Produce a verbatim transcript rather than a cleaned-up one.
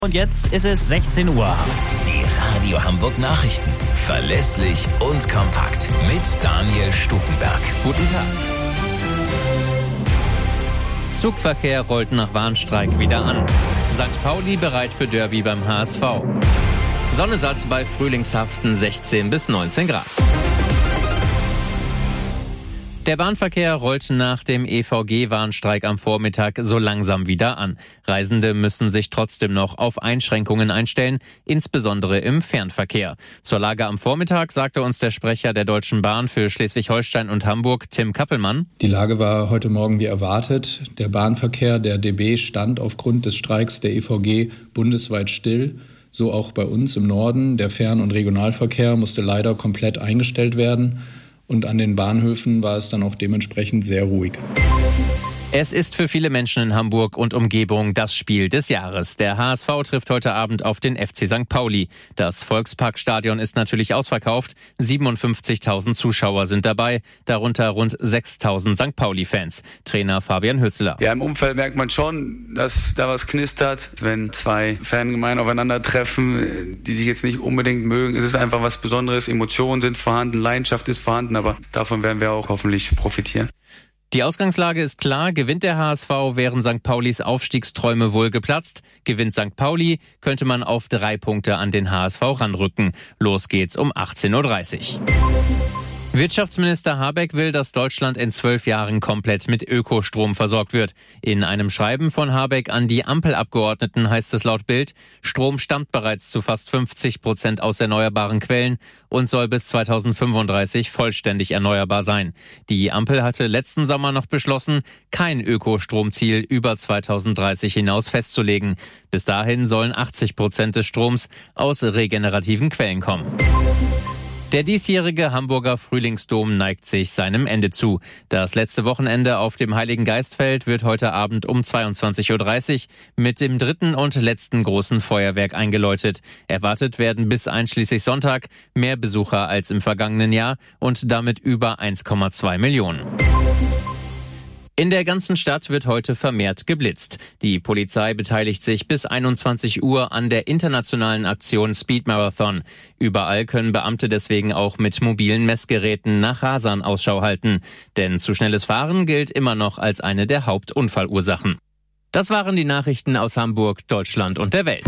Und jetzt ist es sechzehn Uhr. Die Radio Hamburg Nachrichten. Verlässlich und kompakt. Mit Daniel Stukenberg. Guten Tag. Zugverkehr rollt nach Warnstreik wieder an. Sankt Pauli bereit für Derby beim H S V. Sonne satt bei frühlingshaften sechzehn bis neunzehn Grad. Der Bahnverkehr rollt nach dem E V G-Warnstreik am Vormittag so langsam wieder an. Reisende müssen sich trotzdem noch auf Einschränkungen einstellen, insbesondere im Fernverkehr. Zur Lage am Vormittag sagte uns der Sprecher der Deutschen Bahn für Schleswig-Holstein und Hamburg, Tim Kappelmann. Die Lage war heute Morgen wie erwartet. Der Bahnverkehr der D B stand aufgrund des Streiks der E V G bundesweit still. So auch bei uns im Norden. Der Fern- und Regionalverkehr musste leider komplett eingestellt werden. Und an den Bahnhöfen war es dann auch dementsprechend sehr ruhig. Es ist für viele Menschen in Hamburg und Umgebung das Spiel des Jahres. Der H S V trifft heute Abend auf den F C Sankt Pauli. Das Volksparkstadion ist natürlich ausverkauft. siebenundfünfzigtausend Zuschauer sind dabei, darunter rund sechstausend Sankt Pauli-Fans. Trainer Fabian Hüsseler. Ja, im Umfeld merkt man schon, dass da was knistert. Wenn zwei Fangemeinden aufeinandertreffen, die sich jetzt nicht unbedingt mögen, ist es einfach was Besonderes. Emotionen sind vorhanden, Leidenschaft ist vorhanden, aber davon werden wir auch hoffentlich profitieren. Die Ausgangslage ist klar, gewinnt der H S V, wären Sankt Paulis Aufstiegsträume wohl geplatzt. Gewinnt Sankt Pauli, könnte man auf drei Punkte an den H S V ranrücken. Los geht's um achtzehn Uhr dreißig. Wirtschaftsminister Habeck will, dass Deutschland in zwölf Jahren komplett mit Ökostrom versorgt wird. In einem Schreiben von Habeck an die Ampelabgeordneten heißt es laut Bild, Strom stammt bereits zu fast fünfzig Prozent aus erneuerbaren Quellen und soll bis zweitausendfünfunddreißig vollständig erneuerbar sein. Die Ampel hatte letzten Sommer noch beschlossen, kein Ökostromziel über zweitausenddreißig hinaus festzulegen. Bis dahin sollen achtzig Prozent des Stroms aus regenerativen Quellen kommen. Der diesjährige Hamburger Frühlingsdom neigt sich seinem Ende zu. Das letzte Wochenende auf dem Heiligen Geistfeld wird heute Abend um zweiundzwanzig Uhr dreißig mit dem dritten und letzten großen Feuerwerk eingeläutet. Erwartet werden bis einschließlich Sonntag mehr Besucher als im vergangenen Jahr und damit über eins Komma zwei Millionen. In der ganzen Stadt wird heute vermehrt geblitzt. Die Polizei beteiligt sich bis einundzwanzig Uhr an der internationalen Aktion Speed Marathon. Überall können Beamte deswegen auch mit mobilen Messgeräten nach Rasern Ausschau halten. Denn zu schnelles Fahren gilt immer noch als eine der Hauptunfallursachen. Das waren die Nachrichten aus Hamburg, Deutschland und der Welt.